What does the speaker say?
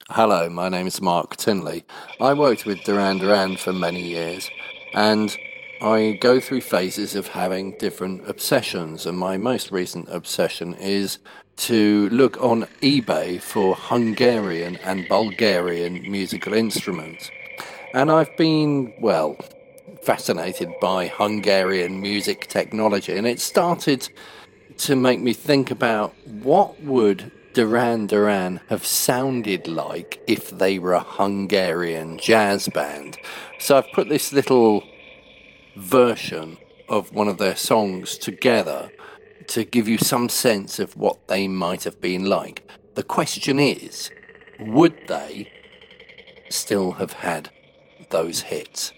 Hello, my name is Mark Tinley. I worked with Duran Duran for many years, and I go through phases of having different obsessions, and my most recent obsession is to look on eBay for Hungarian and Bulgarian musical instruments. And I've been, well, fascinated by Hungarian music technology, and it started to make me think about what would Duran Duran have sounded like if they were a Hungarian jazz band. So I've put this little version of one of their songs together to give you some sense of what they might have been like. The question is, would they still have had those hits?